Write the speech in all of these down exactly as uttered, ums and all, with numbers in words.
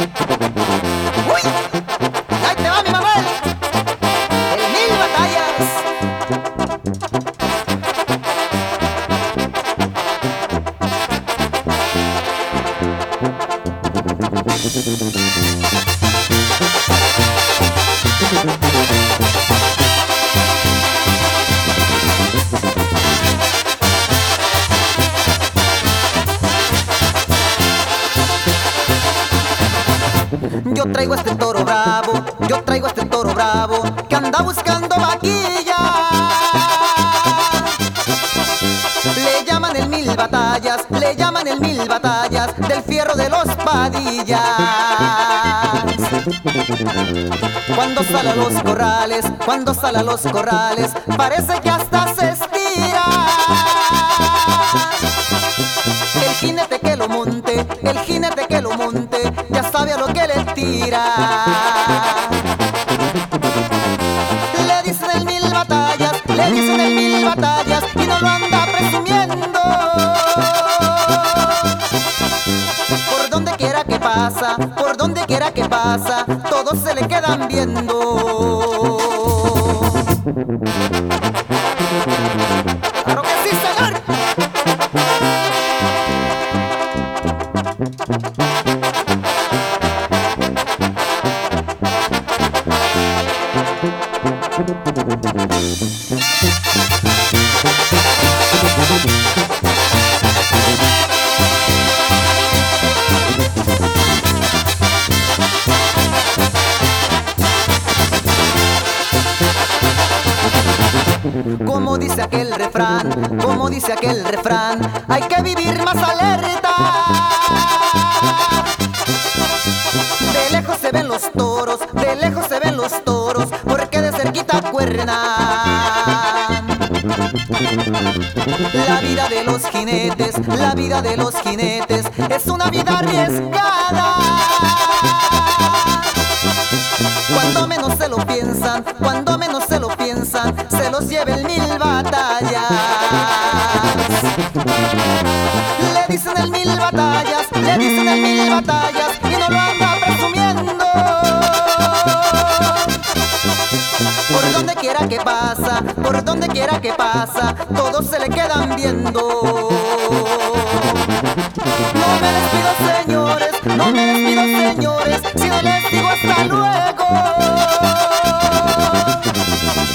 ¡Uy! ¡Ahí te va mi Manuel! ¡El mil batallas! Yo traigo a este toro bravo, yo traigo a este toro bravo que anda buscando vaquilla. Le llaman el mil batallas, le llaman el mil batallas del fierro de los Padillas. Cuando sale a los corrales, cuando sale a los corrales, parece que hasta se estira. El jinete que lo monte, el jinete que lo monte, ya sabe a lo que le tira. Le dicen el mil batallas, le dicen el mil batallas y no lo anda presumiendo. Por donde quiera que pasa, por donde quiera que pasa, todos se le quedan viendo. ¡Claro que sí, señor! Como dice aquel refrán, como dice aquel refrán, hay que vivir más alerta. De lejos se ven los toros, de lejos se ven los toros, porque de cerquita cuernan. La vida de los jinetes, la vida de los jinetes es una vida arriesgada. Cuando menos se lo piensan, cuando menos se lo piensan, se los lleva el mil batallas. Le dicen el mil batallas, le dicen el mil batallas y no lo anda presumiendo. Por donde quiera que pasa, por donde quiera que pasa, todos se le quedan viendo. No me despido, señores, no me despido, señores, si no les digo hasta luego.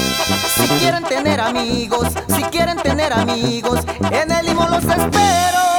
Si quieren tener amigos, si quieren tener amigos, en el Limón los espero.